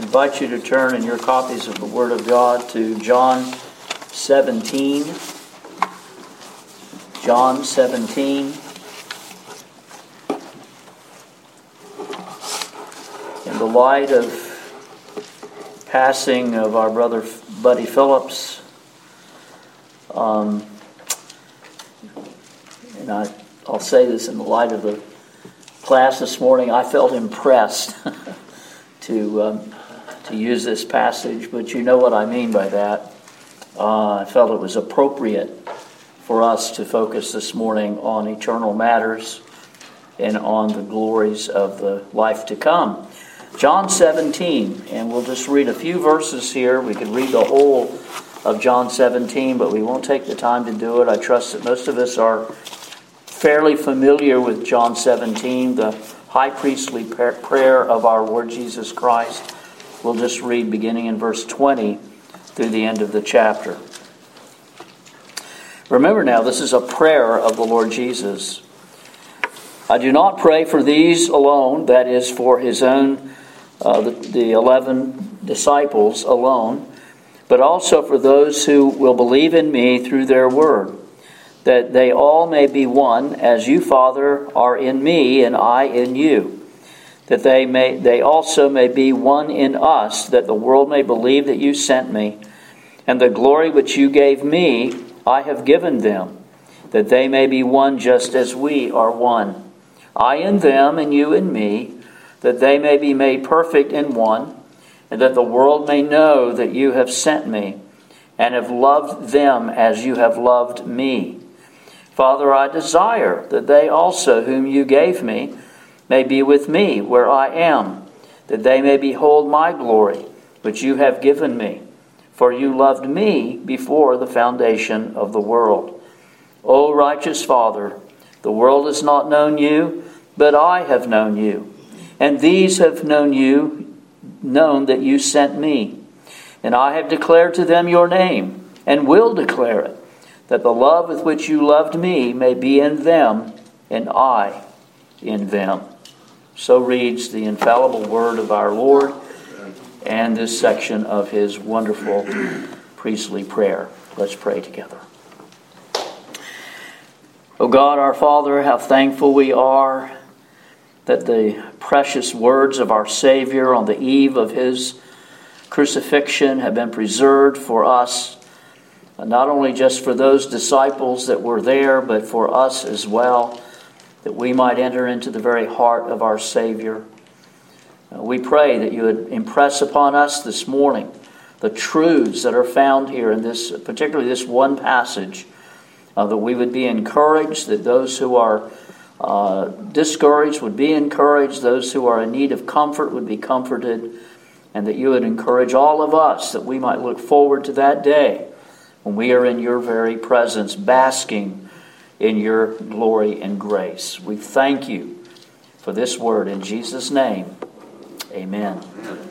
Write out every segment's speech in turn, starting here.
invite you to turn in your copies of the Word of God to John 17. John 17. In the light of passing of our brother Buddy Phillips, and I'll say this in the light of the class this morning, I felt impressed to use this passage, but you know what I mean by that. I felt it was appropriate for us to focus this morning on eternal matters and on the glories of the life to come. John 17, and we'll just read a few verses here. We could read the whole of John 17, but we won't take the time to do it. I trust that most of us are fairly familiar with John 17, the high priestly prayer of our Lord Jesus Christ. We'll just read beginning in verse 20 through the end of the chapter. Remember now, this is a prayer of the Lord Jesus. I do not pray for these alone, that is, for his own, the 11 disciples alone, but also for those who will believe in me through their word, that they all may be one, as you, Father, are in me and I in you, that they also may be one in us, that the world may believe that you sent me, and the glory which you gave me I have given them, that they may be one just as we are one. I in them and you in me, that they may be made perfect in one, and that the world may know that you have sent me, and have loved them as you have loved me. Father, I desire that they also whom you gave me may be with me where I am, that they may behold my glory, which you have given me. For you loved me before the foundation of the world. O righteous Father, the world has not known you, but I have known you. And these have known that you sent me. And I have declared to them your name, and will declare it, that the love with which you loved me may be in them, and I in them. So reads the infallible word of our Lord, and this section of his wonderful priestly prayer. Let's pray together. O God, our Father, how thankful we are that the precious words of our Savior on the eve of his crucifixion have been preserved for us, not only just for those disciples that were there, but for us as well, that we might enter into the very heart of our Savior. We pray that you would impress upon us this morning the truths that are found here in this, particularly this one passage, that we would be encouraged, that those who are discouraged would be encouraged, those who are in need of comfort would be comforted, and that you would encourage all of us that we might look forward to that day when we are in your very presence, basking in your glory and grace. We thank you for this word in Jesus' name. Amen.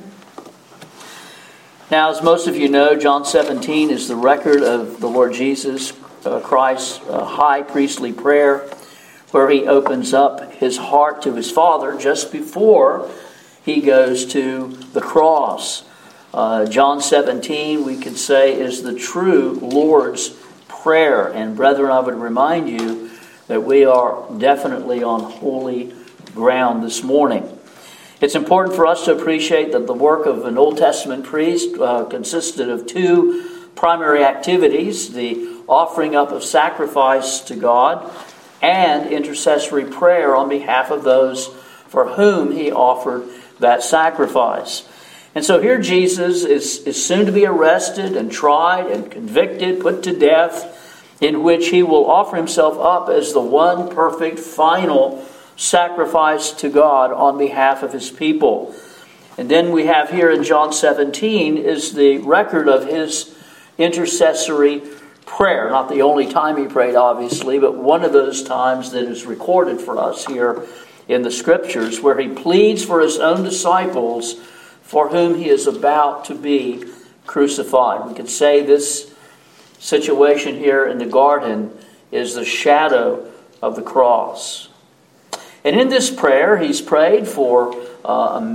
Now, as most of you know, John 17 is the record of the Lord Jesus Christ's high priestly prayer, where he opens up his heart to his Father just before he goes to the cross. John 17, we could say, is the true Lord's Prayer. And brethren, I would remind you that we are definitely on holy ground this morning. It's important for us to appreciate that the work of an Old Testament priest consisted of two primary activities: the offering up of sacrifice to God and intercessory prayer on behalf of those for whom he offered that sacrifice. And so here Jesus is soon to be arrested and tried and convicted, put to death, in which he will offer himself up as the one perfect final sacrifice to God on behalf of his people. And then we have here in John 17 is the record of his intercessory prayer. Not the only time he prayed, obviously, but one of those times that is recorded for us here in the Scriptures, where he pleads for his own disciples for whom he is about to be crucified. We could say this situation here in the garden is the shadow of the cross. And in this prayer, he's prayed for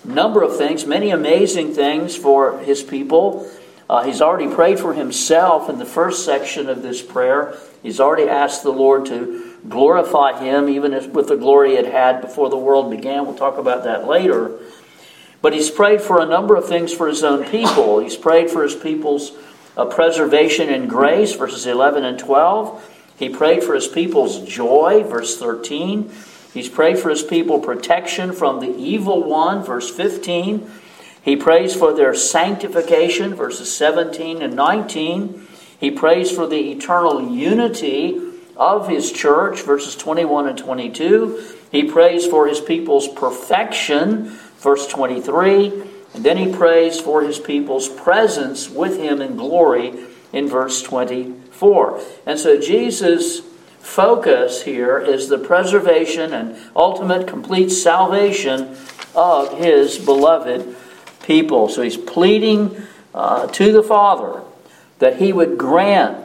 number of things, many amazing things for his people. He's already prayed for himself in the first section of this prayer. He's already asked the Lord to glorify him, even with the glory it had before the world began. We'll talk about that later. But he's prayed for a number of things for his own people. He's prayed for his people's preservation and grace, verses 11 and 12. He prayed for his people's joy, verse 13. He's prayed for his people protection from the evil one, verse 15. He prays for their sanctification, verses 17 and 19. He prays for the eternal unity of his church, verses 21 and 22. He prays for his people's perfection, verse 23. And then he prays for his people's presence with him in glory in verse 24. And so Jesus' focus here is the preservation and ultimate complete salvation of his beloved people. So he's pleading to the Father that he would grant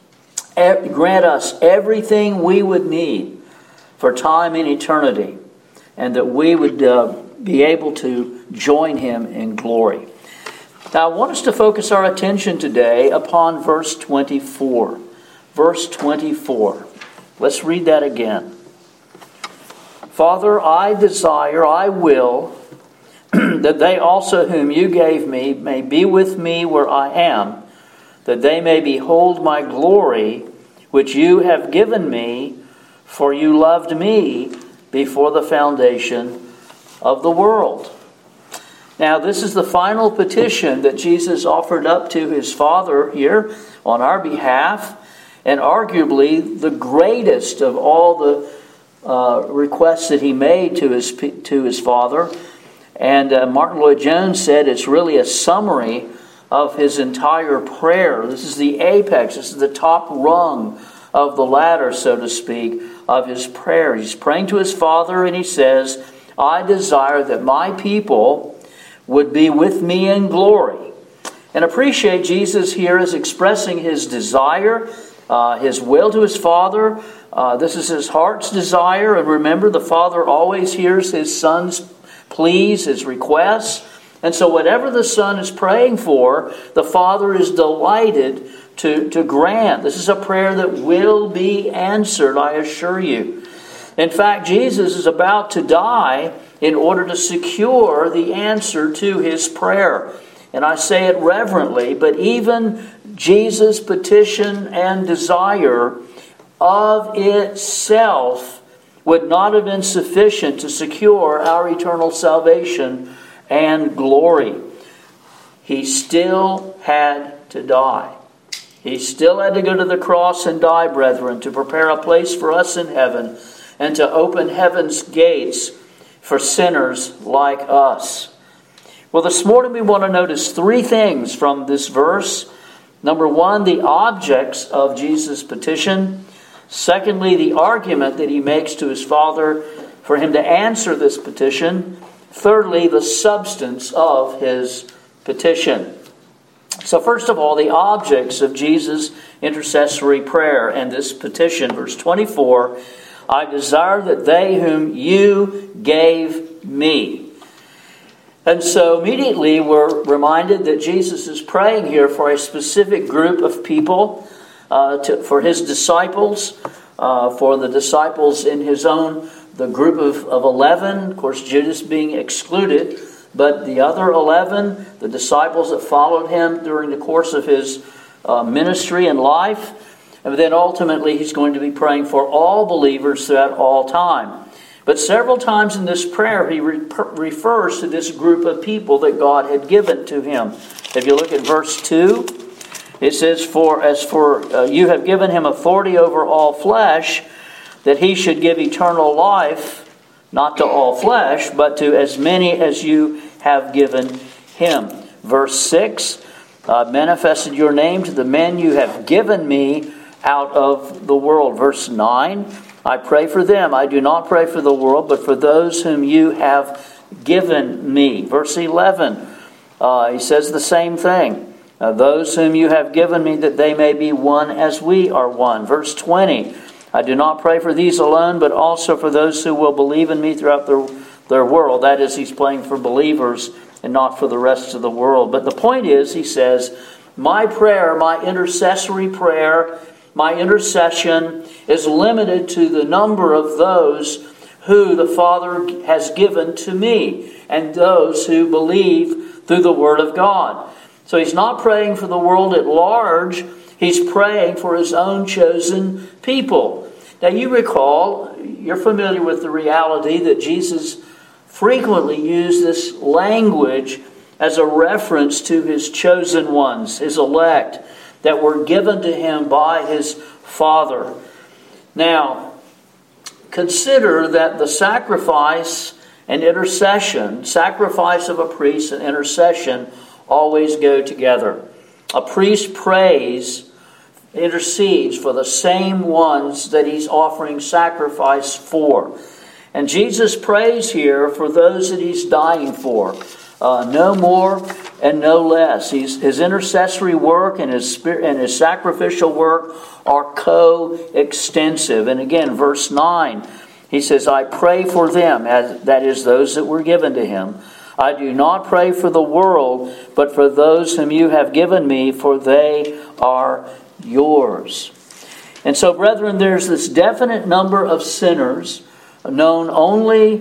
us everything we would need for time and eternity, and that we would be able to join him in glory. Now I want us to focus our attention today upon verse 24. Verse 24. Let's read that again. Father, I desire, I will, that they also whom you gave me may be with me where I am, that they may behold my glory, which you have given me, for you loved me before the foundation of the world. Now, this is the final petition that Jesus offered up to his Father here on our behalf, and arguably the greatest of all the requests that he made to his Father. And Martin Lloyd-Jones said it's really a summary of his entire prayer. This is the apex, this is the top rung of the ladder, so to speak, of his prayer. He's praying to his Father and he says, I desire that my people would be with me in glory. And appreciate Jesus here is expressing his desire, his will to his Father. This is his heart's desire. And remember, the Father always hears his Son's pleas, his requests. And so whatever the Son is praying for, the Father is delighted to grant. This is a prayer that will be answered, I assure you. In fact, Jesus is about to die in order to secure the answer to his prayer. And I say it reverently, but even Jesus' petition and desire of itself would not have been sufficient to secure our eternal salvation and glory. He still had to die. He still had to go to the cross and die, brethren, to prepare a place for us in heaven and to open heaven's gates for sinners like us. Well, this morning we want to notice three things from this verse. Number one, the objects of Jesus' petition. Secondly, the argument that he makes to his Father for him to answer this petition. Thirdly, the substance of his petition. So first of all, the objects of Jesus' intercessory prayer and this petition. Verse 24, I desire that they whom you gave me. And so immediately we're reminded that Jesus is praying here for a specific group of people, for his disciples, for the disciples in his own, the group of 11, of course Judas being excluded, but the other 11, the disciples that followed him during the course of his ministry and life. And then ultimately he's going to be praying for all believers throughout all time. But several times in this prayer he refers to this group of people that God had given to him. If you look at verse 2, it says, As for you have given him authority over all flesh, that he should give eternal life, not to all flesh, but to as many as you have given him. Verse 6, manifested your name to the men you have given me out of the world. Verse 9, I pray for them. I do not pray for the world, but for those whom you have given me. Verse 11, he says the same thing. Those whom you have given me, that they may be one as we are one. Verse 20, I do not pray for these alone, but also for those who will believe in me through their world. That is, he's praying for believers and not for the rest of the world. But the point is, he says, my prayer, my intercessory prayer, my intercession is limited to the number of those who the Father has given to me and those who believe through the Word of God. So he's not praying for the world at large. He's praying for his own chosen people. Now you recall, you're familiar with the reality that Jesus frequently used this language as a reference to his chosen ones, his elect, that were given to him by his Father. Now, consider that the sacrifice and intercession, sacrifice of a priest and intercession, always go together. A priest prays, intercedes for the same ones that he's offering sacrifice for. And Jesus prays here for those that he's dying for. No more and no less. His intercessory work and his sacrificial work are co-extensive. And again, verse 9, he says, I pray for them, that is, those that were given to him. I do not pray for the world, but for those whom you have given me, for they are yours. And so, brethren, there's this definite number of sinners known only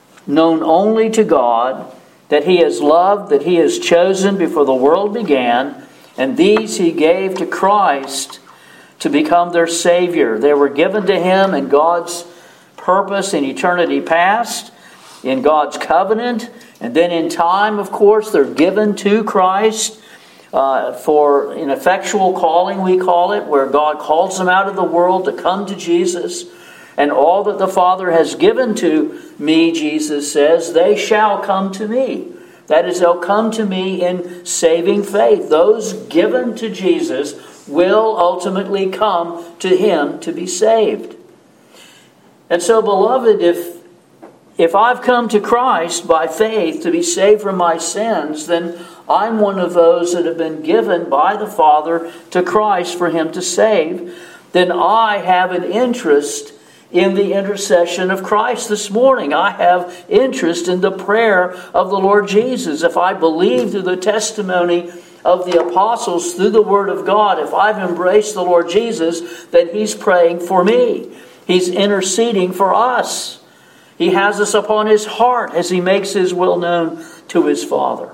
to God, that he has loved, that he has chosen before the world began, and these he gave to Christ to become their Savior. They were given to him in God's purpose in eternity past, in God's covenant, and then in time, of course, they're given to Christ for an effectual calling, we call it, where God calls them out of the world to come to Jesus. And all that the Father has given to me, Jesus says, they shall come to me. That is, they'll come to me in saving faith. Those given to Jesus will ultimately come to him to be saved. And so, beloved, if I've come to Christ by faith to be saved from my sins, then I'm one of those that have been given by the Father to Christ for him to save. Then I have an interest in the intercession of Christ this morning. I have interest in the prayer of the Lord Jesus. If I believe through the testimony of the apostles, through the Word of God, if I've embraced the Lord Jesus, then he's praying for me. He's interceding for us. He has us upon his heart as he makes his will known to his Father.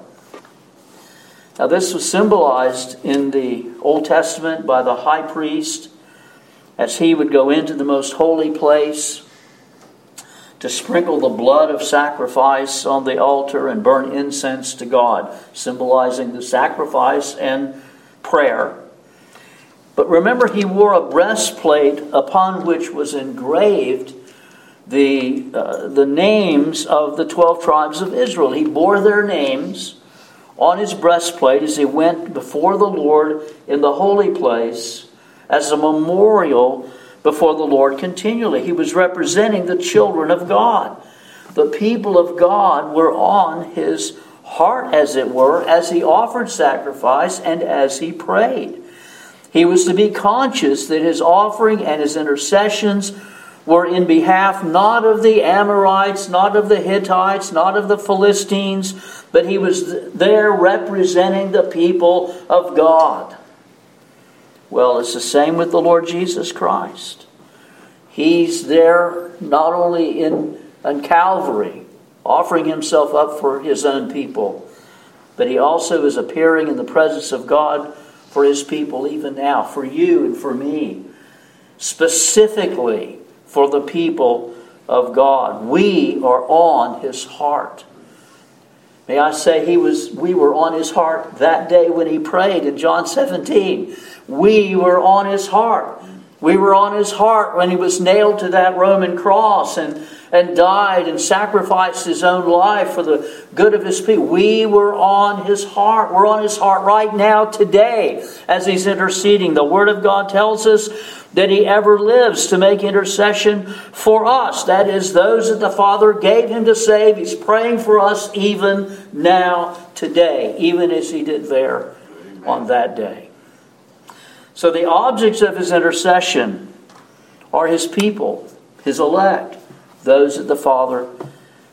Now, this was symbolized in the Old Testament by the high priest as he would go into the most holy place to sprinkle the blood of sacrifice on the altar and burn incense to God, symbolizing the sacrifice and prayer. But remember, he wore a breastplate upon which was engraved the names of the 12 tribes of Israel. He bore their names on his breastplate as he went before the Lord in the holy place as a memorial before the Lord continually. He was representing the children of God. The people of God were on his heart, as it were, as he offered sacrifice and as he prayed. He was to be conscious that his offering and his intercessions were in behalf not of the Amorites, not of the Hittites, not of the Philistines, but he was there representing the people of God. Well, it's the same with the Lord Jesus Christ. He's there not only on Calvary, offering himself up for his own people, but he also is appearing in the presence of God for his people even now, for you and for me, specifically for the people of God. We are on his heart. May I say we were on his heart that day when he prayed in John 17. We were on his heart. We were on his heart when he was nailed to that Roman cross and died and sacrificed his own life for the good of his people. We were on his heart. We're on his heart right now today as he's interceding. The Word of God tells us that he ever lives to make intercession for us. That is, those that the Father gave him to save. He's praying for us even now, today, even as he did there on that day. So the objects of his intercession are his people, his elect, those that the Father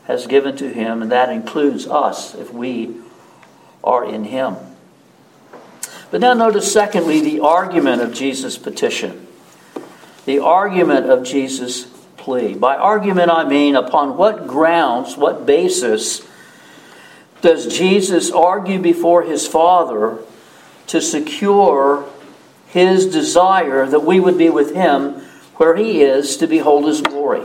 has given to him, and that includes us if we are in him. But now notice, secondly, the argument of Jesus' petition. The argument of Jesus' plea. By argument, I mean upon what grounds, what basis does Jesus argue before his Father to secure his desire that we would be with him where he is to behold his glory?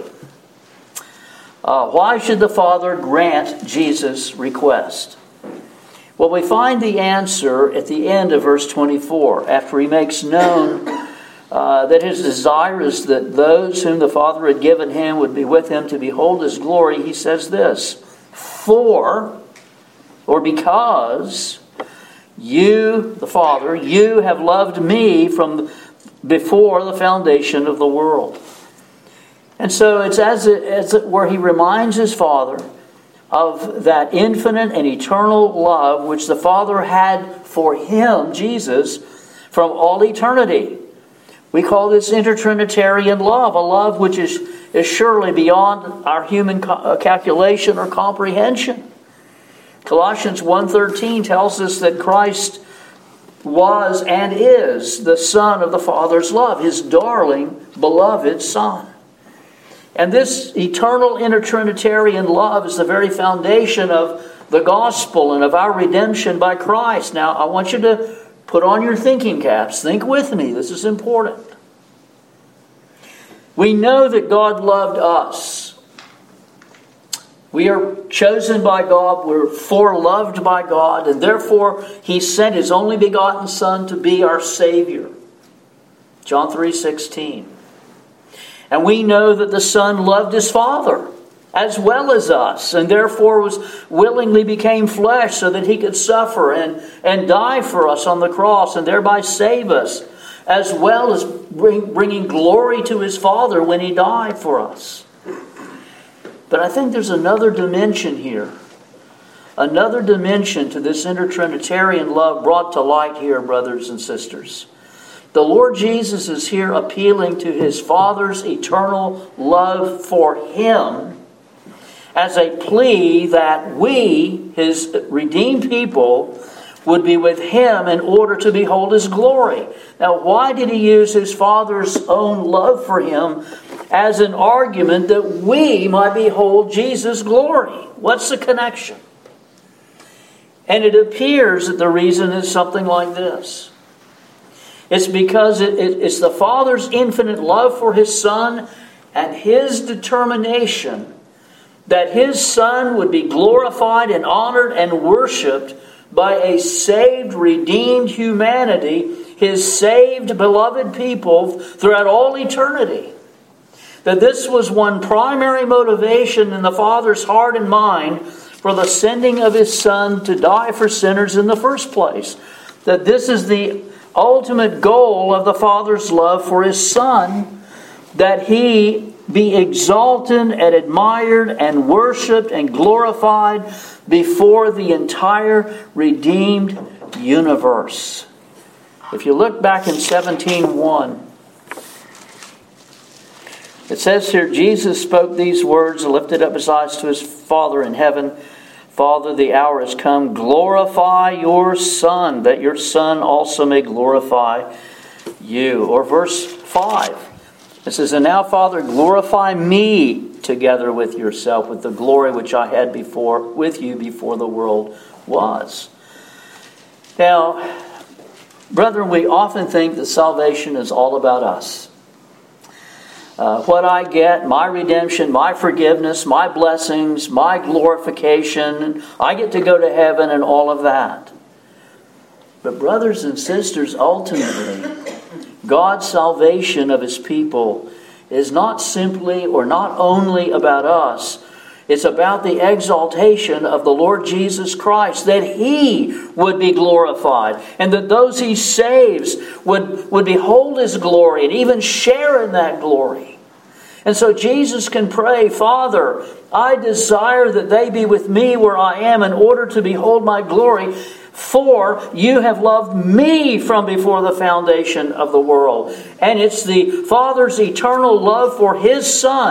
Why should the Father grant Jesus' request? Well, we find the answer at the end of verse 24. After he makes known that his desire is that those whom the Father had given him would be with him to behold his glory, he says this: for, or because, you, the Father, you have loved me from before the foundation of the world. And so it's as it were he reminds his Father of that infinite and eternal love which the Father had for him, Jesus, from all eternity. We call this intertrinitarian love, a love which is surely beyond our human calculation or comprehension. Colossians 1:13 tells us that Christ was and is the Son of the Father's love, his darling, beloved Son. And this eternal intertrinitarian love is the very foundation of the gospel and of our redemption by Christ. Now, I want you to put on your thinking caps. Think with me. This is important. We know that God loved us. We are chosen by God. We're foreloved by God. And therefore, he sent his only begotten Son to be our Savior. John 3:16. And we know that the Son loved his Father as well as us, and therefore was willingly became flesh so that he could suffer and die for us on the cross and thereby save us, as well as bringing glory to his Father when he died for us. But I think there's another dimension here. Another dimension to this intertrinitarian love brought to light here, brothers and sisters. The Lord Jesus is here appealing to his Father's eternal love for him as a plea that we, his redeemed people, would be with him in order to behold his glory. Now, why did he use his Father's own love for him as an argument that we might behold Jesus' glory? What's the connection? And it appears that the reason is something like this. It's because it's the Father's infinite love for his Son and his determination that his Son would be glorified and honored and worshipped by a saved, redeemed humanity, his saved, beloved people throughout all eternity. That this was one primary motivation in the Father's heart and mind for the sending of his Son to die for sinners in the first place. That this is the ultimate goal of the Father's love for his Son, that he be exalted and admired and worshipped and glorified before the entire redeemed universe. If you look back in 17:1, it says here, Jesus spoke these words and lifted up his eyes to his Father in heaven. Father, the hour has come. Glorify your Son, that your Son also may glorify you. Or verse 5. It says, and now, Father, glorify me together with yourself, with the glory which I had with you before the world was. Now, brethren, we often think that salvation is all about us. What I get, my redemption, my forgiveness, my blessings, my glorification, I get to go to heaven and all of that. But brothers and sisters, ultimately, God's salvation of his people is not simply or not only about us. It's about the exaltation of the Lord Jesus Christ, that he would be glorified and that those he saves would behold his glory and even share in that glory. And so Jesus can pray, Father, I desire that they be with me where I am in order to behold my glory, for you have loved me from before the foundation of the world. And it's the Father's eternal love for his Son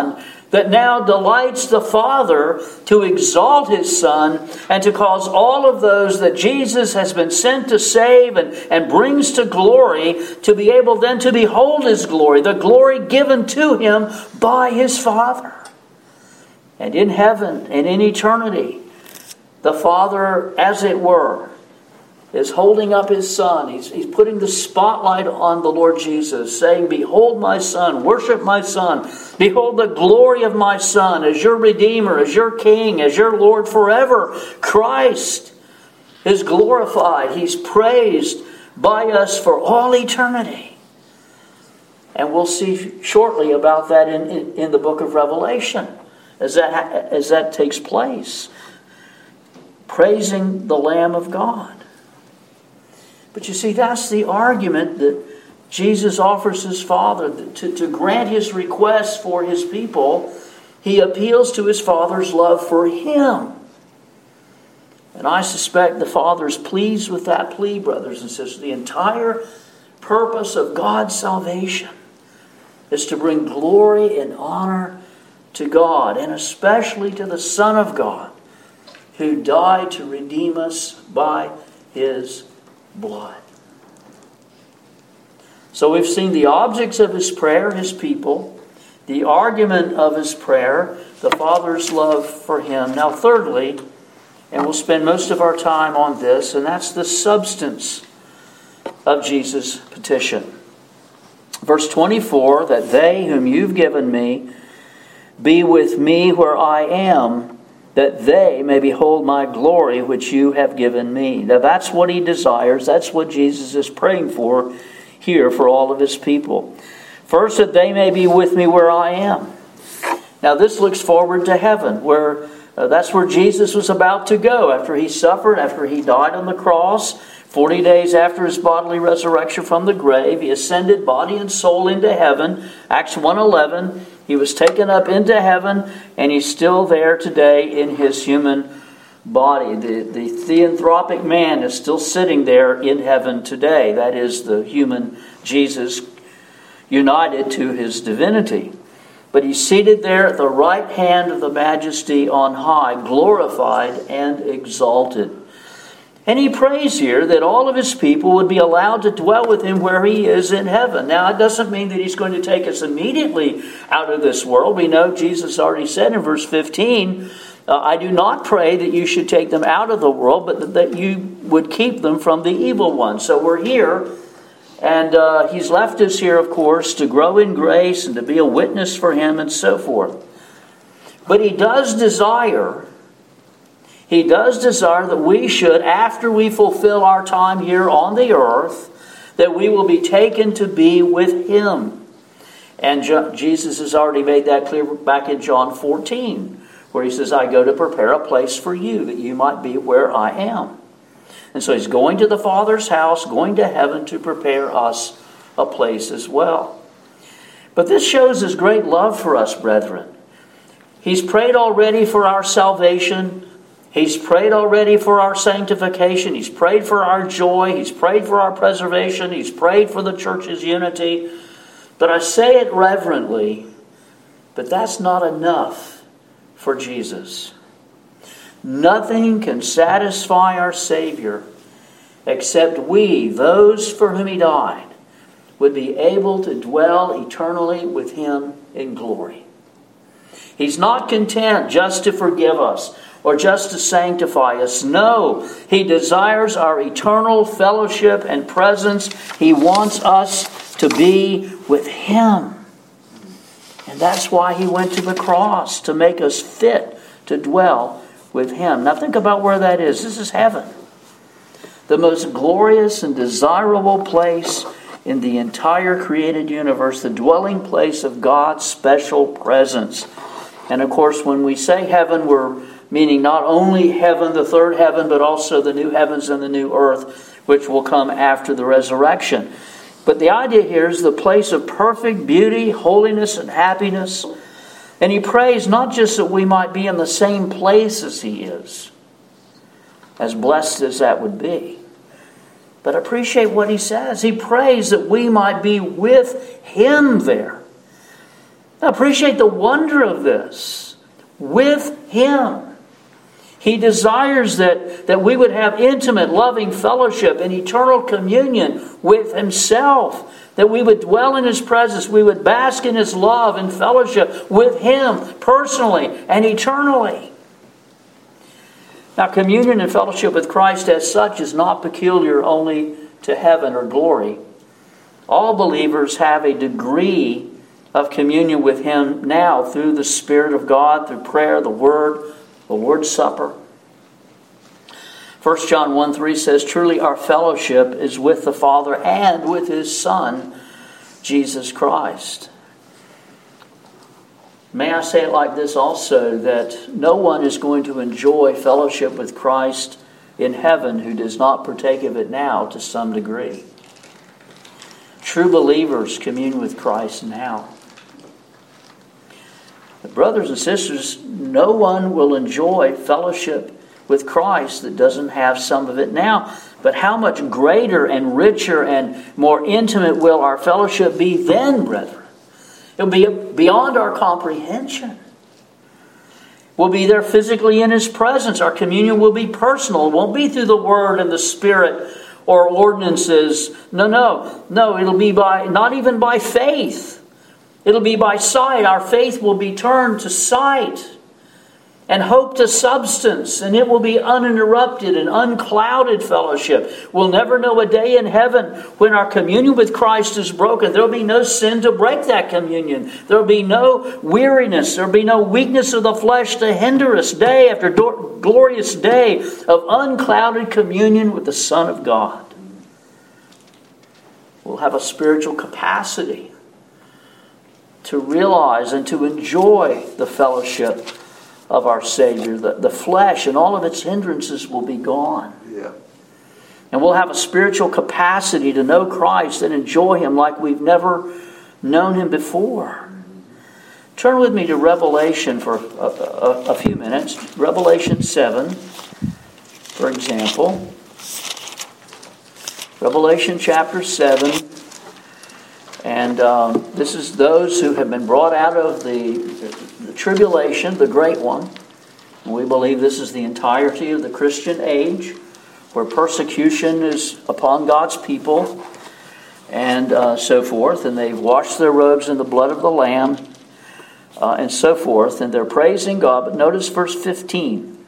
that now delights the Father to exalt His Son and to cause all of those that Jesus has been sent to save and brings to glory to be able then to behold His glory, the glory given to Him by His Father. And in heaven and in eternity, the Father, as it were, is holding up His Son. He's putting the spotlight on the Lord Jesus, saying, "Behold my Son, worship my Son. Behold the glory of my Son as your Redeemer, as your King, as your Lord forever." Christ is glorified. He's praised by us for all eternity. And we'll see shortly about that in the book of Revelation as that takes place. Praising the Lamb of God. But you see, that's the argument that Jesus offers His Father to grant His request for His people. He appeals to His Father's love for Him. And I suspect the Father's pleased with that plea, brothers and sisters. The entire purpose of God's salvation is to bring glory and honor to God, and especially to the Son of God, who died to redeem us by His blood. So we've seen the objects of His prayer, His people, the argument of His prayer, the Father's love for Him. Now thirdly, and we'll spend most of our time on this, and that's the substance of Jesus' petition. Verse 24, that they whom you've given me be with me where I am, that they may behold my glory which you have given me. Now that's what He desires. That's what Jesus is praying for here for all of His people. First, that they may be with me where I am. Now this looks forward to heaven, where that's where Jesus was about to go after He suffered, after He died on the cross. 40 days after His bodily resurrection from the grave, He ascended body and soul into heaven. Acts 1:11. He was taken up into heaven, and He's still there today in His human body. The theanthropic man is still sitting there in heaven today. That is the human Jesus united to His divinity. But He's seated there at the right hand of the Majesty on high, glorified and exalted. And He prays here that all of His people would be allowed to dwell with Him where He is in heaven. Now, it doesn't mean that He's going to take us immediately out of this world. We know Jesus already said in verse 15, I do not pray that you should take them out of the world, but that you would keep them from the evil one. So we're here, and He's left us here, of course, to grow in grace and to be a witness for Him and so forth. But He does desire that we should, after we fulfill our time here on the earth, that we will be taken to be with Him. And Jesus has already made that clear back in John 14, where He says, I go to prepare a place for you, that you might be where I am. And so He's going to the Father's house, going to heaven to prepare us a place as well. But this shows His great love for us, brethren. He's prayed already for our salvation. He's prayed already for our sanctification. He's prayed for our joy. He's prayed for our preservation. He's prayed for the church's unity. But I say it reverently, but that's not enough for Jesus. Nothing can satisfy our Savior except we, those for whom He died, would be able to dwell eternally with Him in glory. He's not content just to forgive us or just to sanctify us. No, He desires our eternal fellowship and presence. He wants us to be with Him. And that's why He went to the cross, to make us fit to dwell with Him. Now think about where that is. This is heaven. The most glorious and desirable place in the entire created universe, the dwelling place of God's special presence. And of course, when we say heaven, we're meaning not only heaven, the third heaven, but also the new heavens and the new earth, which will come after the resurrection. But the idea here is the place of perfect beauty, holiness, and happiness. And He prays not just that we might be in the same place as He is, as blessed as that would be, but appreciate what He says. He prays that we might be with Him there. Now appreciate the wonder of this. With Him. He desires that we would have intimate, loving fellowship and eternal communion with Himself. That we would dwell in His presence. We would bask in His love and fellowship with Him personally and eternally. Now, communion and fellowship with Christ as such is not peculiar only to heaven or glory. All believers have a degree of communion with Him now through the Spirit of God, through prayer, the Word, the Lord's Supper. 1 John 1:3 says, "Truly our fellowship is with the Father and with His Son, Jesus Christ." May I say it like this also, that no one is going to enjoy fellowship with Christ in heaven who does not partake of it now to some degree. True believers commune with Christ now. But brothers and sisters, no one will enjoy fellowship with Christ that doesn't have some of it now. But how much greater and richer and more intimate will our fellowship be then, brethren? It'll be beyond our comprehension. We'll be there physically in His presence. Our communion will be personal. It won't be through the Word and the Spirit or ordinances. No. It'll be not even by faith. It'll be by sight. Our faith will be turned to sight and hope to substance. And it will be uninterrupted and unclouded fellowship. We'll never know a day in heaven when our communion with Christ is broken. There'll be no sin to break that communion. There'll be no weariness. There'll be no weakness of the flesh to hinder us day after glorious day of unclouded communion with the Son of God. We'll have a spiritual capacity to realize and to enjoy the fellowship of our Savior. The flesh and all of its hindrances will be gone. Yeah. And we'll have a spiritual capacity to know Christ and enjoy Him like we've never known Him before. Turn with me to Revelation for a few minutes. Revelation 7, for example. Revelation chapter 7. And this is those who have been brought out of the tribulation, the great one. And we believe this is the entirety of the Christian age, where persecution is upon God's people and so forth. And they've washed their robes in the blood of the Lamb and so forth. And they're praising God. But notice verse 15.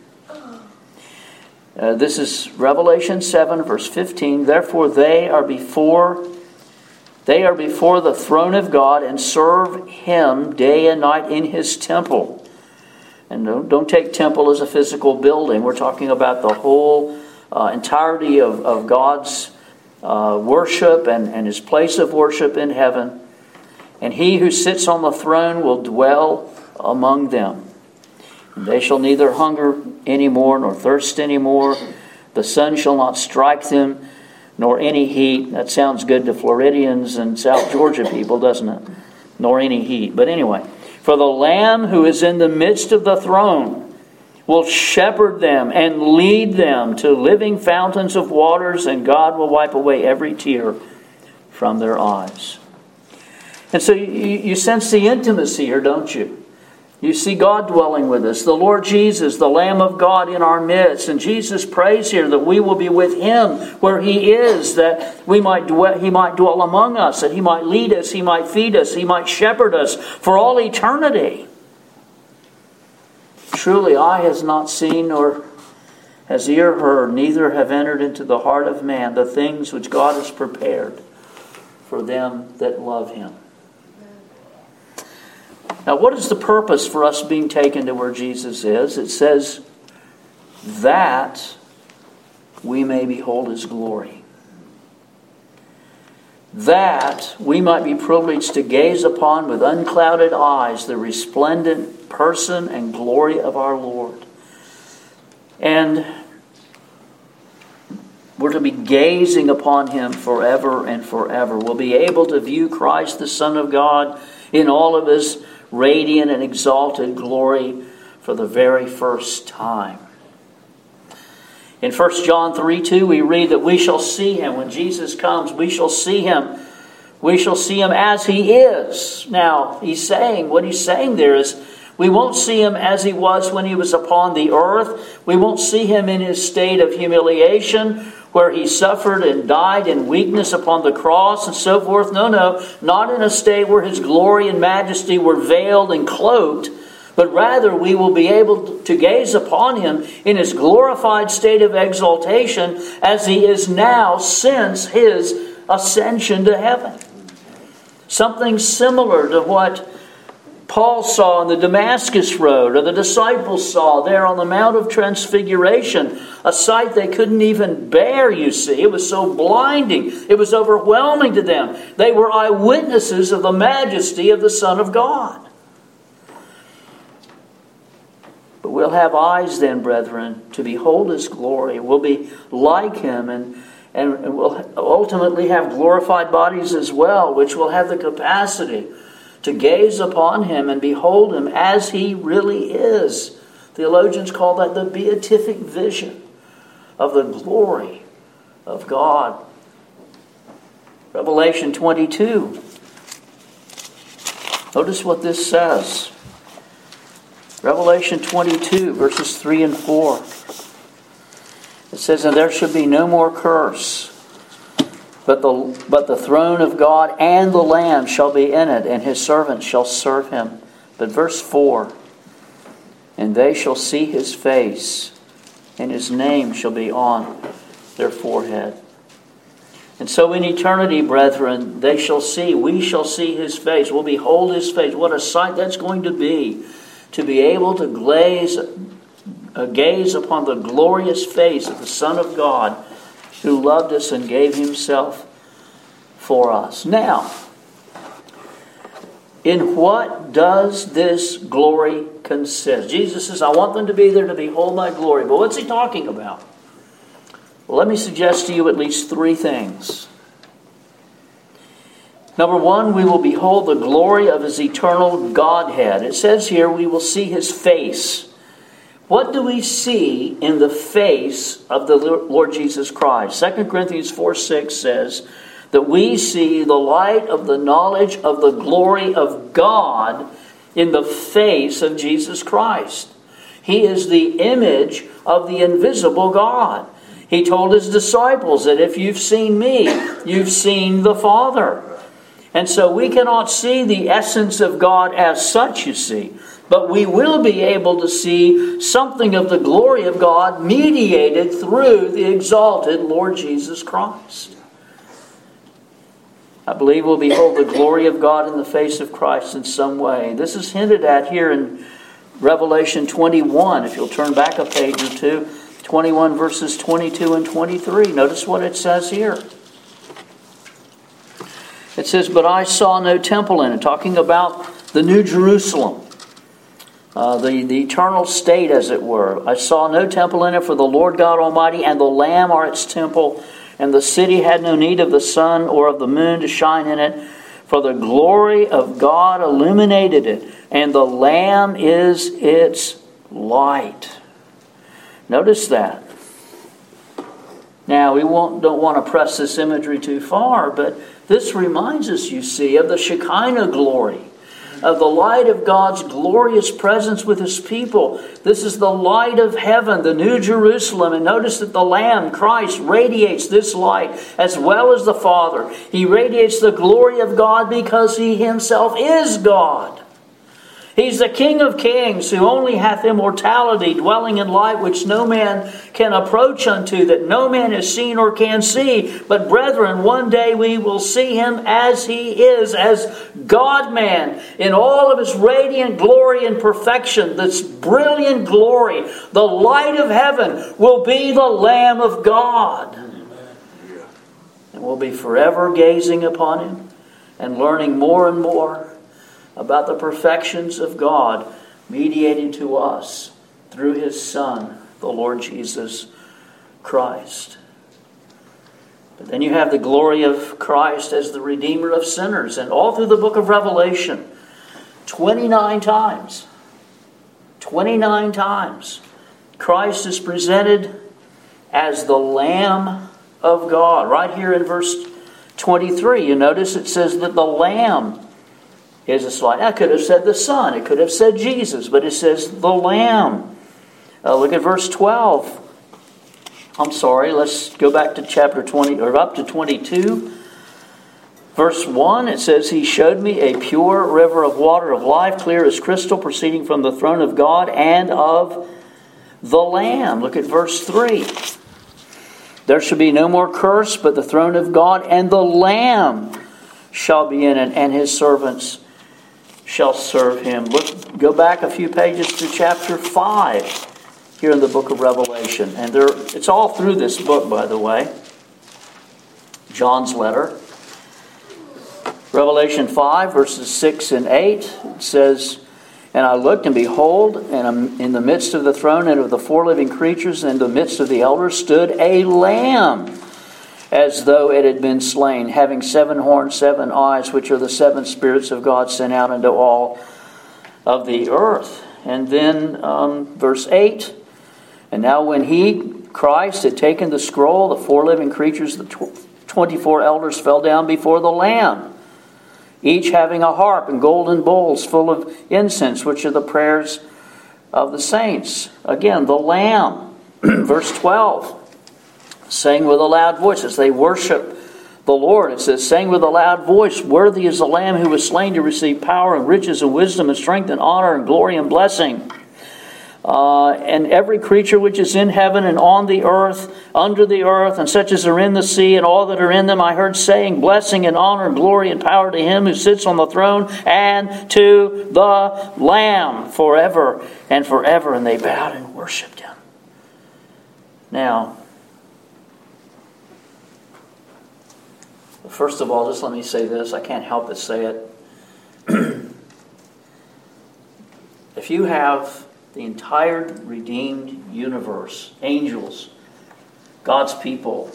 This is Revelation 7, verse 15. Therefore they are before the throne of God and serve Him day and night in His temple. And don't take temple as a physical building. We're talking about the whole entirety of God's worship and His place of worship in heaven. And He who sits on the throne will dwell among them. And they shall neither hunger any more nor thirst any more. The sun shall not strike them, nor any heat. That sounds good to Floridians and South Georgia people, doesn't it? Nor any heat. But anyway, for the Lamb who is in the midst of the throne will shepherd them and lead them to living fountains of waters, and God will wipe away every tear from their eyes. And so you sense the intimacy here, don't you? You see God dwelling with us, the Lord Jesus, the Lamb of God in our midst. And Jesus prays here that we will be with Him where He is, that He might dwell among us, that He might lead us, He might feed us, He might shepherd us for all eternity. Truly, eye has not seen, nor has ear heard, neither have entered into the heart of man the things which God has prepared for them that love Him. Now, what is the purpose for us being taken to where Jesus is? It says, that we may behold His glory. That we might be privileged to gaze upon with unclouded eyes the resplendent person and glory of our Lord. And we're to be gazing upon Him forever and forever. We'll be able to view Christ, the Son of God, in all of His radiant and exalted glory for the very first time. In 1 John 3:2 we read that we shall see Him when Jesus comes. We shall see Him We shall see him as he is. Now, what he's saying there is, we won't see him as he was when he was upon the earth. We won't see him in his state of humiliation, where he suffered and died in weakness upon the cross and so forth. No, not in a state where his glory and majesty were veiled and cloaked, but rather we will be able to gaze upon him in his glorified state of exaltation as he is now since his ascension to heaven. Something similar to what Paul saw on the Damascus Road, or the disciples saw there on the Mount of Transfiguration, a sight they couldn't even bear, you see. It was so blinding. It was overwhelming to them. They were eyewitnesses of the majesty of the Son of God. But we'll have eyes then, brethren, to behold his glory. We'll be like him, and we'll ultimately have glorified bodies as well, which will have the capacity to gaze upon him and behold him as he really is. Theologians call that the beatific vision of the glory of God. Revelation 22. Notice what this says. Revelation 22, verses 3 and 4. It says, "And there shall be no more curse, but the throne of God and the Lamb shall be in it, and his servants shall serve him." But verse 4, "And they shall see his face, and his name shall be on their forehead." And so in eternity, brethren, we shall see his face. We'll behold his face. What a sight that's going to be able to gaze upon the glorious face of the Son of God, who loved us and gave himself for us. Now, in what does this glory consist? Jesus says, "I want them to be there to behold my glory." But what's he talking about? Well, let me suggest to you at least three things. Number one, we will behold the glory of his eternal Godhead. It says here, we will see his face. What do we see in the face of the Lord Jesus Christ? 2 Corinthians 4:6 says that we see the light of the knowledge of the glory of God in the face of Jesus Christ. He is the image of the invisible God. He told his disciples that if you've seen me, you've seen the Father. And so we cannot see the essence of God as such, you see. But we will be able to see something of the glory of God mediated through the exalted Lord Jesus Christ. I believe we'll behold the glory of God in the face of Christ in some way. This is hinted at here in Revelation 21. If you'll turn back a page or two, 21 verses 22 and 23. Notice what it says here. It says, "But I saw no temple in it," talking about the New Jerusalem. The eternal state, as it were. "I saw no temple in it, for the Lord God Almighty and the Lamb are its temple, and the city had no need of the sun or of the moon to shine in it, for the glory of God illuminated it, and the Lamb is its light." Notice that. Now, we don't want to press this imagery too far, but this reminds us, you see, of the Shekinah glory, of the light of God's glorious presence with his people. This is the light of heaven, the New Jerusalem. And notice that the Lamb, Christ, radiates this light as well as the Father. He radiates the glory of God because he himself is God. He's the King of kings, who only hath immortality, dwelling in light which no man can approach unto, that no man has seen or can see. But brethren, one day we will see him as he is, as God-man, in all of his radiant glory and perfection. This brilliant glory, the light of heaven, will be the Lamb of God. And we'll be forever gazing upon him and learning more and more about the perfections of God mediated to us through his Son, the Lord Jesus Christ. But then you have the glory of Christ as the Redeemer of sinners. And all through the book of Revelation, 29 times, Christ is presented as the Lamb of God. Right here in verse 23, you notice it says that the Lamb is a slain. I could have said the Son. It could have said Jesus, but it says the Lamb. Look at verse 12. I'm sorry, let's go back to chapter 20, or up to 22. Verse 1, it says, He showed me a pure river of water of life, clear as crystal, proceeding from the throne of God and of the Lamb. Look at verse 3. There shall be no more curse, but the throne of God and the Lamb shall be in it, and His servants shall serve Him. Go back a few pages to chapter 5 here in the book of Revelation. And it's all through this book, by the way. John's letter. Revelation 5, verses 6 and 8, it says, And I looked, and behold, and in the midst of the throne and of the four living creatures, and in the midst of the elders, stood a lamb, as though it had been slain, having 7 horns, 7 eyes, which are the 7 spirits of God sent out into all of the earth. And then verse 8, And now when He, Christ, had taken the scroll, the 4 living creatures, the 24 elders fell down before the Lamb, each having a harp and golden bowls full of incense, which are the prayers of the saints. Again, the Lamb. Verse 12, sang with a loud voice as they worship the Lord. It says, sang with a loud voice, Worthy is the Lamb who was slain to receive power and riches and wisdom and strength and honor and glory and blessing. And every creature which is in heaven and on the earth, under the earth, and such as are in the sea, and all that are in them, I heard saying, Blessing and honor and glory and power to Him who sits on the throne and to the Lamb forever and forever. And they bowed and worshipped Him. Now, first of all, just let me say this. I can't help but say it. If you have the entire redeemed universe, angels, God's people,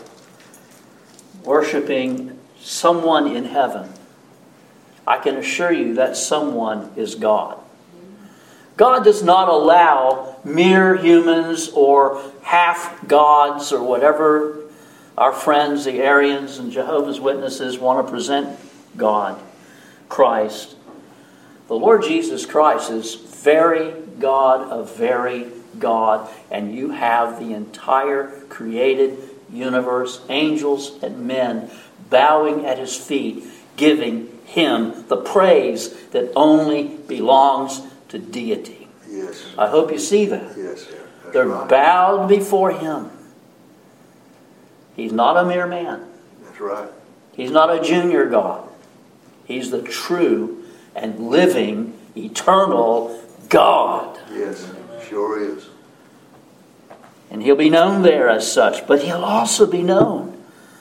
worshiping someone in heaven, I can assure you that someone is God. God does not allow mere humans or half gods or whatever our friends, the Arians and Jehovah's Witnesses, want to present God, Christ. The Lord Jesus Christ is very God of very God, and you have the entire created universe, angels and men, bowing at His feet, giving Him the praise that only belongs to deity. Yes. I hope you see that. Yes. They're right. bowed before Him. He's not a mere man. That's right. He's not a junior God. He's the true and living, eternal God. Yes, sure is. And He'll be known there as such, but He'll also be known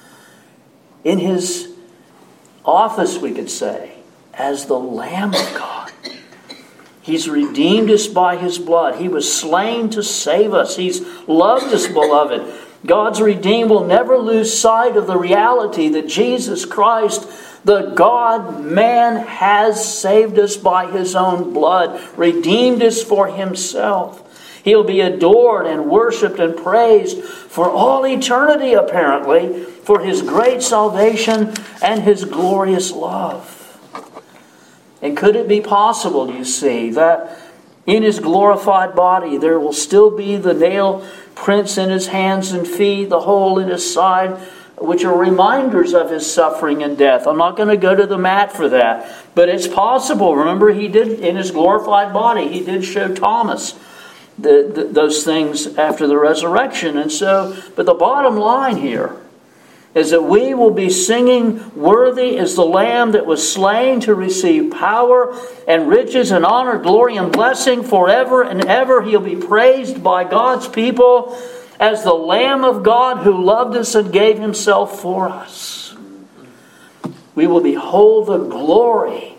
in His office, we could say, as the Lamb of God. He's redeemed us by His blood. He was slain to save us. He's loved us, beloved. God's redeemed will never lose sight of the reality that Jesus Christ, the God-man, has saved us by His own blood, redeemed us for Himself. He'll be adored and worshipped and praised for all eternity, apparently, for His great salvation and His glorious love. And could it be possible, you see, that in His glorified body there will still be the nail prints in His hands and feet, the hole in His side, which are reminders of His suffering and death? I'm not going to go to the mat for that, but it's possible. Remember, He did, in His glorified body, He did show Thomas those things after the resurrection. And so, but the bottom line here is that we will be singing, Worthy is the Lamb that was slain to receive power and riches and honor, glory and blessing forever and ever. He'll be praised by God's people as the Lamb of God who loved us and gave Himself for us. We will behold the glory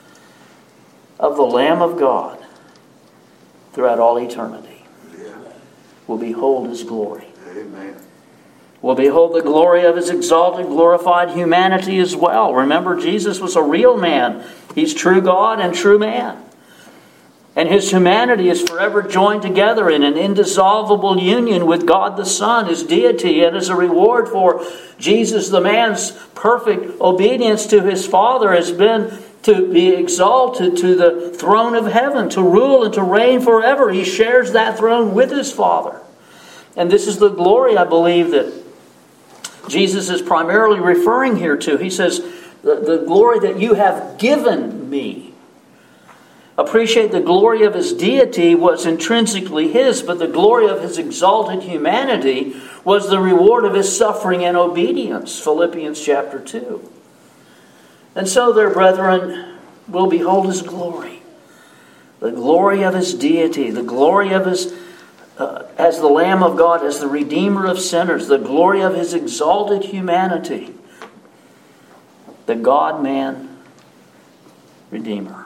of the Lamb of God throughout all eternity. We'll behold His glory. Amen. We'll behold the glory of His exalted, glorified humanity as well. Remember, Jesus was a real man. He's true God and true man. And his humanity is forever joined together in an indissoluble union with God the Son, his deity. And as a reward for Jesus the man's perfect obedience to his Father has been to be exalted to the throne of heaven, to rule and to reign forever. He shares that throne with his Father. And this is the glory, I believe, that Jesus is primarily referring here to. He says, the glory that you have given me. Appreciate the glory of his deity was intrinsically his, but the glory of his exalted humanity was the reward of his suffering and obedience. Philippians chapter 2. And so, their brethren, will behold his glory. The glory of his deity, the glory of his, as the Lamb of God, as the Redeemer of sinners, the glory of his exalted humanity, the God-man Redeemer.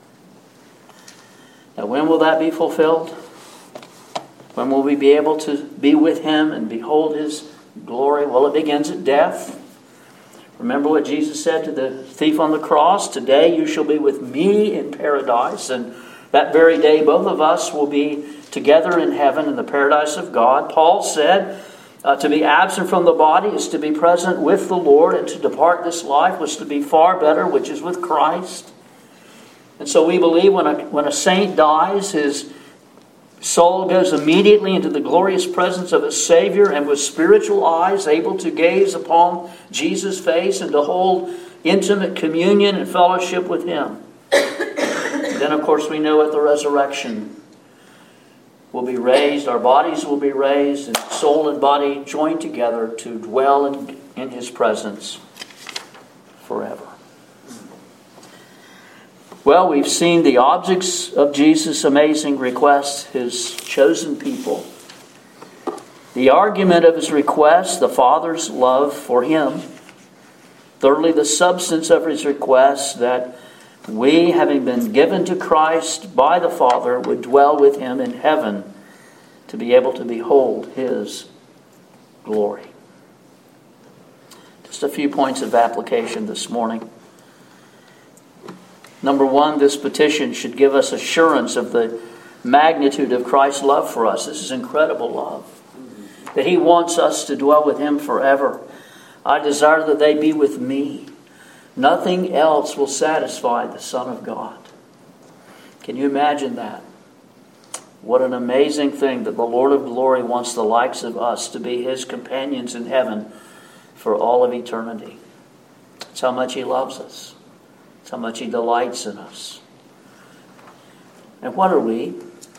Now, when will that be fulfilled? When will we be able to be with him and behold his glory? Well, it begins at death. Remember what Jesus said to the thief on the cross? Today you shall be with me in paradise. And that very day both of us will be together in heaven in the paradise of God. Paul said to be absent from the body is to be present with the Lord, and to depart this life was to be far better, which is with Christ. And so we believe when a saint dies, his soul goes immediately into the glorious presence of his Savior, and with spiritual eyes able to gaze upon Jesus' face and to hold intimate communion and fellowship with him. Then, of course, we know at the resurrection we'll be raised, our bodies will be raised, and soul and body joined together to dwell in his presence forever. Well, we've seen the objects of Jesus' amazing request, his chosen people. The argument of his request, the Father's love for him. Thirdly, the substance of his request, that we, having been given to Christ by the Father, would dwell with him in heaven to be able to behold his glory. Just a few points of application this morning. Number one, this petition should give us assurance of the magnitude of Christ's love for us. This is incredible love. That he wants us to dwell with him forever. I desire that they be with me. Nothing else will satisfy the Son of God. Can you imagine that? What an amazing thing that the Lord of glory wants the likes of us to be his companions in heaven for all of eternity. That's how much he loves us. That's how much he delights in us. And what are we?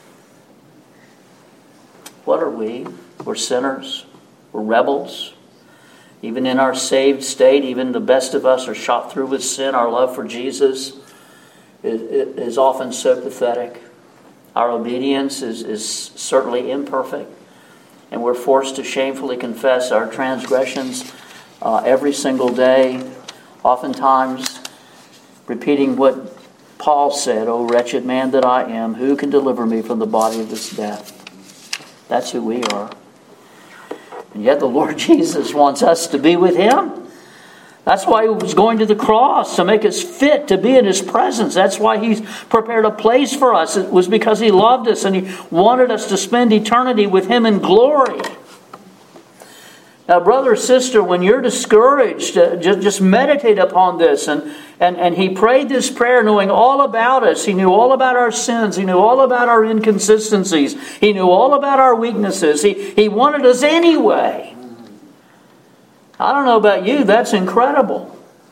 What are we? We're sinners. We're rebels. Even in our saved state, even the best of us are shot through with sin. Our love for Jesus is often so pathetic. Our obedience is certainly imperfect. And we're forced to shamefully confess our transgressions every single day. Oftentimes repeating what Paul said, "O wretched man that I am, who can deliver me from the body of this death?" That's who we are. And yet the Lord Jesus wants us to be with him. That's why he was going to the cross, to make us fit to be in his presence. That's why he's prepared a place for us. It was because he loved us and he wanted us to spend eternity with him in glory. Now, brother or sister, when you're discouraged, just meditate upon this. And he prayed this prayer knowing all about us. He knew all about our sins. He knew all about our inconsistencies. He knew all about our weaknesses. He wanted us anyway. I don't know about you, that's incredible.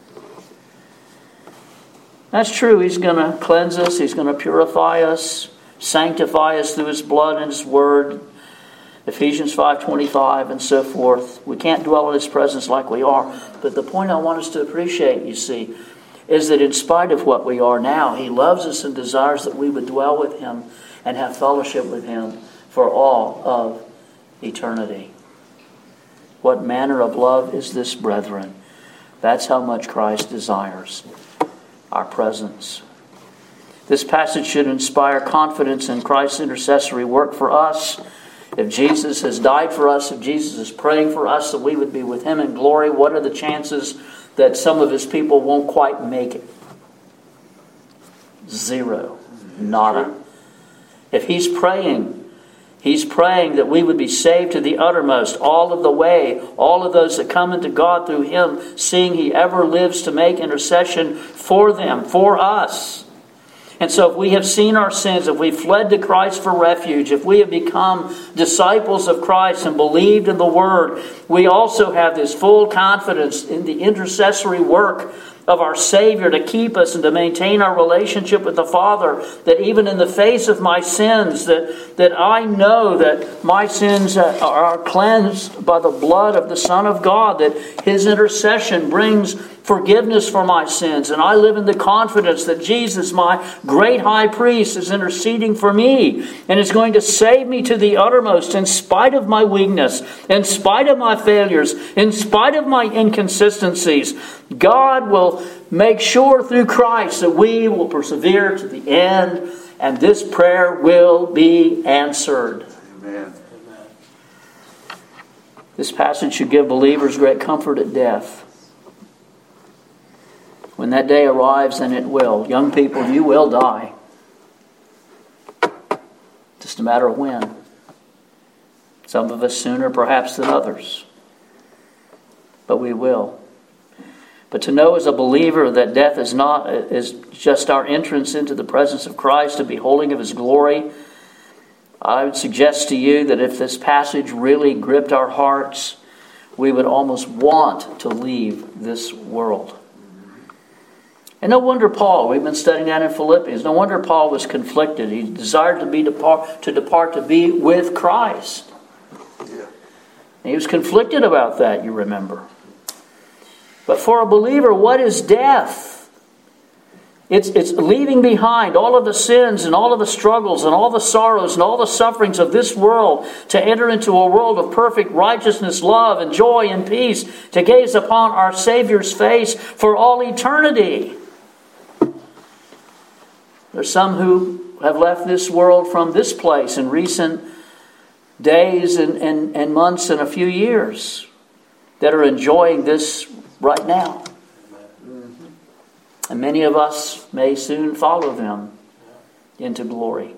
That's true. He's going to cleanse us. He's going to purify us, sanctify us through his blood and his word. Ephesians 5:25 and so forth. We can't dwell in his presence like we are. But the point I want us to appreciate, you see, is that in spite of what we are now, he loves us and desires that we would dwell with him and have fellowship with him for all of eternity. What manner of love is this, brethren? That's how much Christ desires our presence. This passage should inspire confidence in Christ's intercessory work for us. If Jesus has died for us, if Jesus is praying for us that we would be with him in glory, what are the chances that some of his people won't quite make it? Zero. Nada. If He's praying that we would be saved to the uttermost, all of the way, all of those that come into God through Him, seeing He ever lives to make intercession for them, for us. And so if we have seen our sins, if we've fled to Christ for refuge, if we have become disciples of Christ and believed in the Word, we also have this full confidence in the intercessory work of our Savior to keep us and to maintain our relationship with the Father, that even in the face of my sins, that I know that my sins are cleansed by the blood of the Son of God, that His intercession brings forgiveness for my sins. And I live in the confidence that Jesus, my great high priest, is interceding for me and is going to save me to the uttermost in spite of my weakness, in spite of my failures, in spite of my inconsistencies. God will make sure through Christ that we will persevere to the end, and this prayer will be answered. Amen. This passage should give believers great comfort at death. When that day arrives, and it will, young people, you will die. Just a matter of when. Some of us sooner perhaps than others. But we will. But to know as a believer that death is just our entrance into the presence of Christ, a beholding of His glory, I would suggest to you that if this passage really gripped our hearts, we would almost want to leave this world. And no wonder Paul, we've been studying that in Philippians, no wonder Paul was conflicted. He desired to depart to be with Christ. Yeah. And he was conflicted about that, you remember. But for a believer, what is death? It's leaving behind all of the sins and all of the struggles and all the sorrows and all the sufferings of this world to enter into a world of perfect righteousness, love, and joy and peace, to gaze upon our Savior's face for all eternity. There's some who have left this world from this place in recent days and months and a few years that are enjoying this right now. And many of us may soon follow them into glory.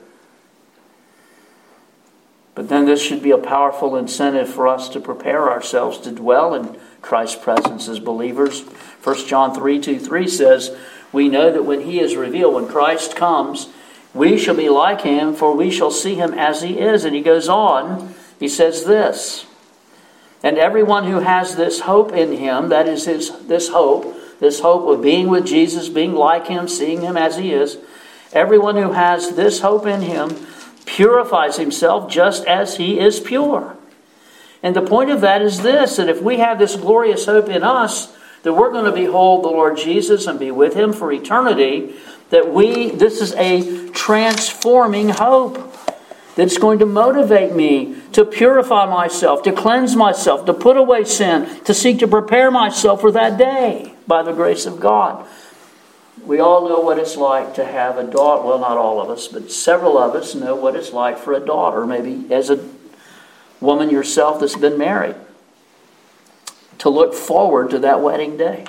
But then this should be a powerful incentive for us to prepare ourselves to dwell in Christ's presence as believers. 1 John 3:2-3 says, we know that when He is revealed, when Christ comes, we shall be like Him, for we shall see Him as He is. And he goes on, he says this, and everyone who has this hope in Him, that is this hope of being with Jesus, being like Him, seeing Him as He is, everyone who has this hope in Him purifies himself just as He is pure. And the point of that is this, that if we have this glorious hope in us, that we're going to behold the Lord Jesus and be with Him for eternity, this is a transforming hope that's going to motivate me to purify myself, to cleanse myself, to put away sin, to seek to prepare myself for that day by the grace of God. We all know what it's like to have a daughter. Well, not all of us, but several of us know what it's like for a daughter, maybe as a woman yourself that's been married, to look forward to that wedding day.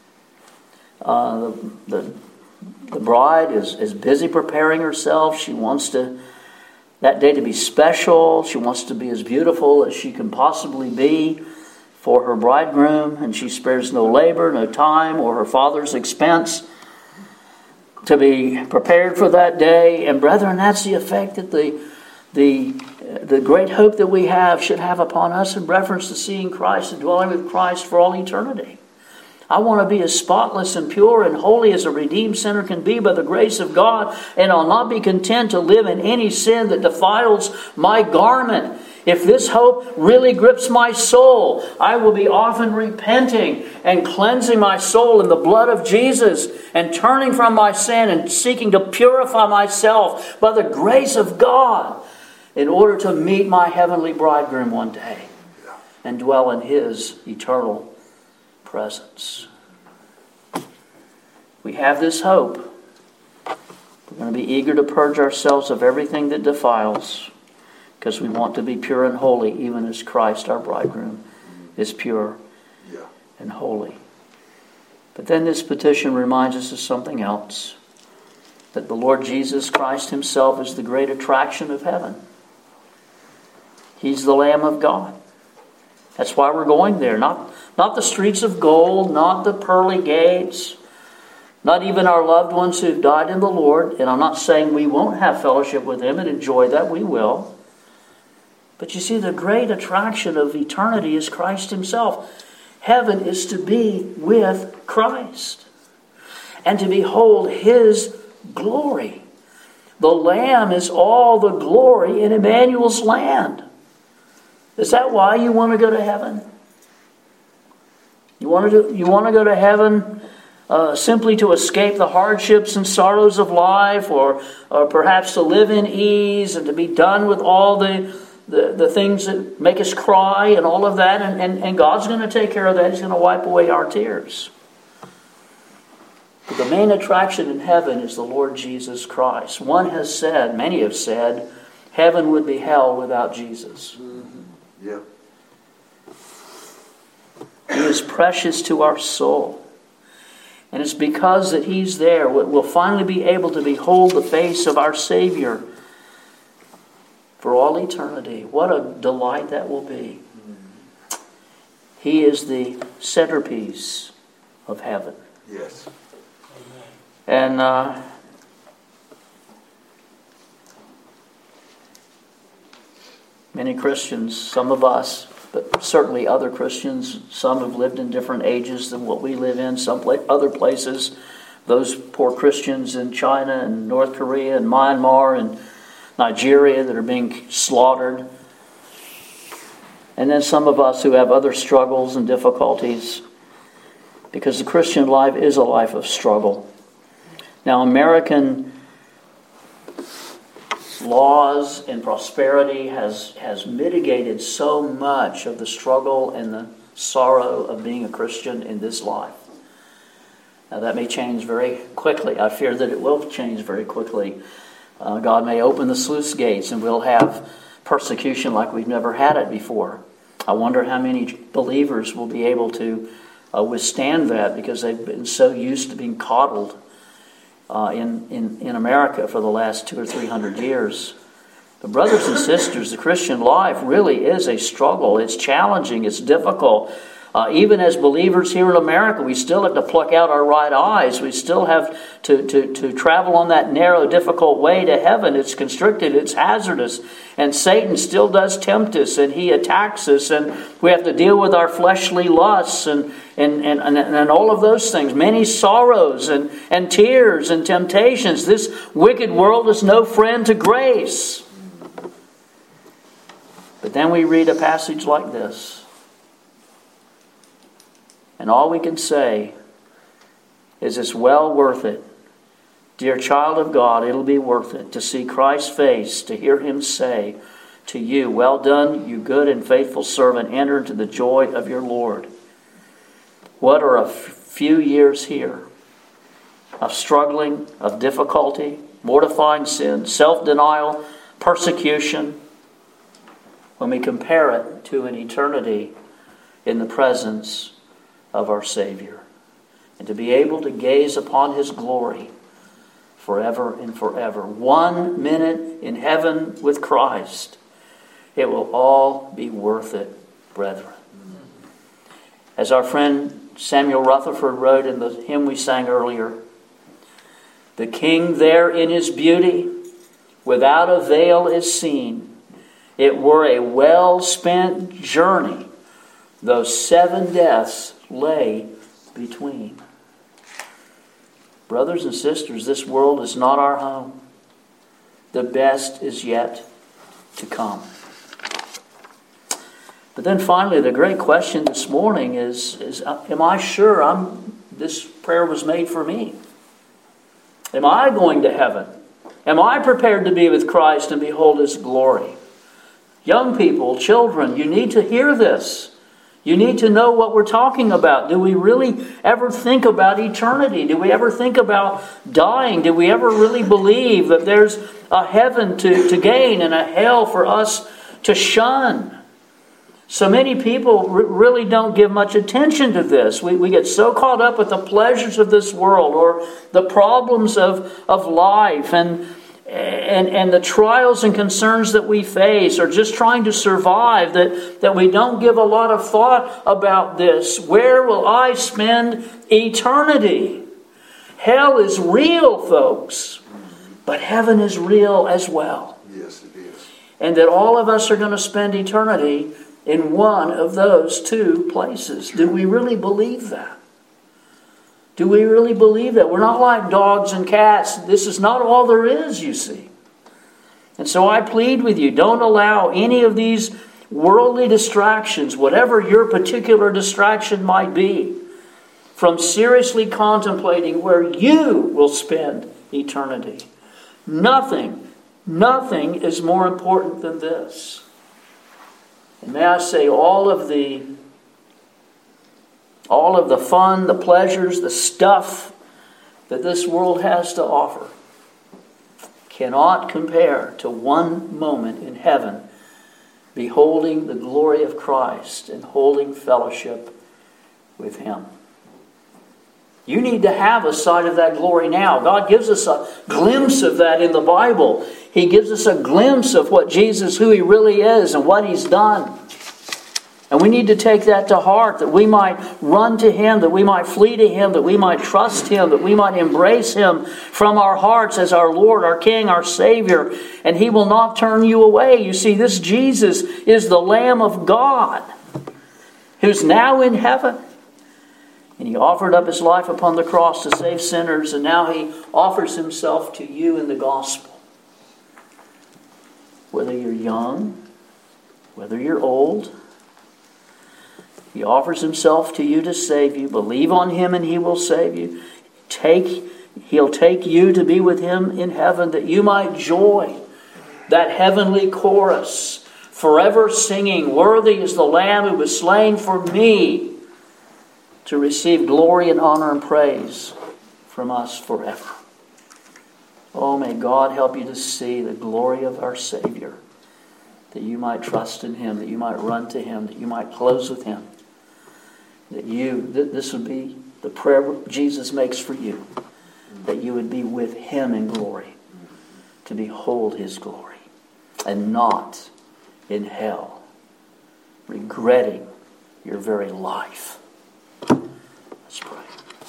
The bride is busy preparing herself. She wants that day to be special. She wants to be as beautiful as she can possibly be for her bridegroom, and she spares no labor, no time, or her father's expense to be prepared for that day. And brethren, that's the effect that the great hope that we have should have upon us in reference to seeing Christ and dwelling with Christ for all eternity. I want to be as spotless and pure and holy as a redeemed sinner can be by the grace of God, and I'll not be content to live in any sin that defiles my garment. If this hope really grips my soul, I will be often repenting and cleansing my soul in the blood of Jesus and turning from my sin and seeking to purify myself by the grace of God in order to meet my heavenly bridegroom one day and dwell in His eternal presence. We have this hope. We're going to be eager to purge ourselves of everything that defiles, because we want to be pure and holy, even as Christ, our bridegroom, is pure and holy. But then this petition reminds us of something else, that the Lord Jesus Christ himself is the great attraction of heaven. He's the Lamb of God. That's why we're going there. Not the streets of gold, not the pearly gates, not even our loved ones who've died in the Lord. And I'm not saying we won't have fellowship with Him and enjoy that. We will. But you see, the great attraction of eternity is Christ himself. Heaven is to be with Christ and to behold His glory. The Lamb is all the glory in Emmanuel's land. Is that why you want to go to heaven? You want to go to heaven simply to escape the hardships and sorrows of life, or perhaps to live in ease and to be done with all the things that make us cry and all of that, and God's going to take care of that. He's going to wipe away our tears. But the main attraction in heaven is the Lord Jesus Christ. One has said, many have said, heaven would be hell without Jesus. Yeah. He is precious to our soul. And it's because that He's there we'll finally be able to behold the face of our Savior for all eternity. What a delight that will be. He is the centerpiece of heaven. Yes. And many Christians, some of us, but certainly other Christians, some have lived in different ages than what we live in. Other places, those poor Christians in China and North Korea and Myanmar and Nigeria that are being slaughtered. And then some of us who have other struggles and difficulties, because the Christian life is a life of struggle. Now, American laws and prosperity has mitigated so much of the struggle and the sorrow of being a Christian in this life. Now, that may change very quickly. I fear that it will change very quickly. God may open the sluice gates and we'll have persecution like we've never had it before. I wonder how many believers will be able to withstand that, because they've been so used to being coddled in America for the last 200 or 300 years. But brothers and sisters, the Christian life really is a struggle. It's challenging. It's difficult. Even as believers here in America, we still have to pluck out our right eyes. We still have to travel on that narrow, difficult way to heaven. It's constricted. It's hazardous. And Satan still does tempt us, and he attacks us, and we have to deal with our fleshly lusts and all of those things. Many sorrows and tears and temptations. This wicked world is no friend to grace. But then we read a passage like this, and all we can say is it's well worth it. Dear child of God, it'll be worth it to see Christ's face, to hear Him say to you, well done, you good and faithful servant, enter into the joy of your Lord. What are a few years here of struggling, of difficulty, mortifying sin, self-denial, persecution, when we compare it to an eternity in the presence of our Savior. And to be able to gaze upon His glory forever and forever. 1 minute in heaven with Christ. It will all be worth it, brethren. As our friend Samuel Rutherford wrote in the hymn we sang earlier, the King there in His beauty, without a veil is seen. It were a well-spent journey, though 7 deaths lay between. Brothers and sisters, this world is not our home. The best is yet to come. But then finally, the great question this morning is am I sure this prayer was made for me? Am I going to heaven? Am I prepared to be with Christ and behold His glory? Young people, children, you need to hear this. You need to know what we're talking about. Do we really ever think about eternity? Do we ever think about dying? Do we ever really believe that there's a heaven to gain and a hell for us to shun? So many people really don't give much attention to this. We get so caught up with the pleasures of this world or the problems of life and the trials and concerns that we face, or just trying to survive, that we don't give a lot of thought about this. Where will I spend eternity? Hell is real, folks, but heaven is real as well. Yes, it is. And that all of us are going to spend eternity in one of those two places. Do we really believe that? Do we really believe that? We're not like dogs and cats. This is not all there is, you see. And so I plead with you, don't allow any of these worldly distractions, whatever your particular distraction might be, from seriously contemplating where you will spend eternity. Nothing is more important than this. And may I say, all of the fun, the pleasures, the stuff that this world has to offer cannot compare to one moment in heaven, beholding the glory of Christ and holding fellowship with Him. You need to have a sight of that glory now. God gives us a glimpse of that in the Bible. He gives us a glimpse of what Jesus, who He really is and what He's done. And we need to take that to heart, that we might run to Him, that we might flee to Him, that we might trust Him, that we might embrace Him from our hearts as our Lord, our King, our Savior. And He will not turn you away. You see, this Jesus is the Lamb of God who's now in heaven. And He offered up His life upon the cross to save sinners, and now He offers Himself to you in the gospel. Whether you're young, whether you're old, He offers Himself to you to save you. Believe on Him and He will save you. He'll take you to be with Him in heaven, that you might join that heavenly chorus, forever singing, "Worthy is the Lamb who was slain for me," to receive glory and honor and praise from us forever. Oh, may God help you to see the glory of our Savior, that you might trust in Him, that you might run to Him, that you might close with Him. That this would be the prayer Jesus makes for you, that you would be with Him in glory, to behold His glory, and not in hell, regretting your very life. Let's pray.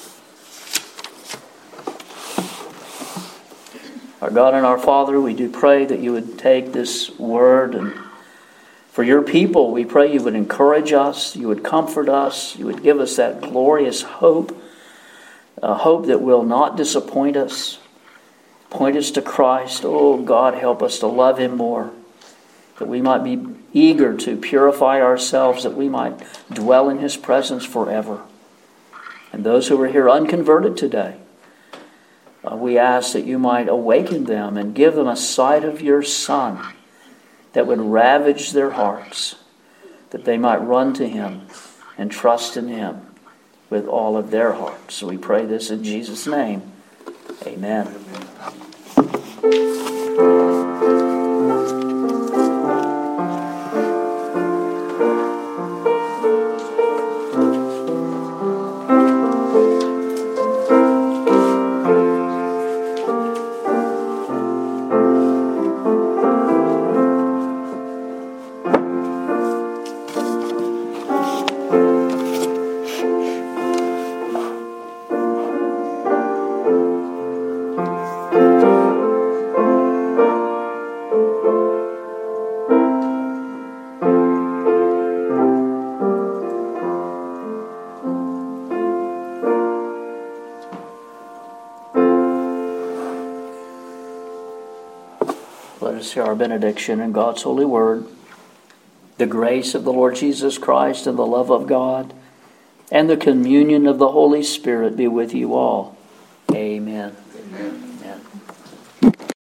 Our God and our Father, we do pray that you would take this word, and for your people, we pray you would encourage us, you would comfort us, you would give us that glorious hope, a hope that will not disappoint us. Point us to Christ. Oh, God, help us to love Him more, that we might be eager to purify ourselves, that we might dwell in His presence forever. And those who are here unconverted today, we ask that you might awaken them and give them a sight of your Son that would ravage their hearts, that they might run to Him and trust in Him with all of their hearts. So we pray this in Jesus' name. Amen. Let us hear our benediction in God's holy word. The grace of the Lord Jesus Christ and the love of God and the communion of the Holy Spirit be with you all. Amen. Amen. Amen.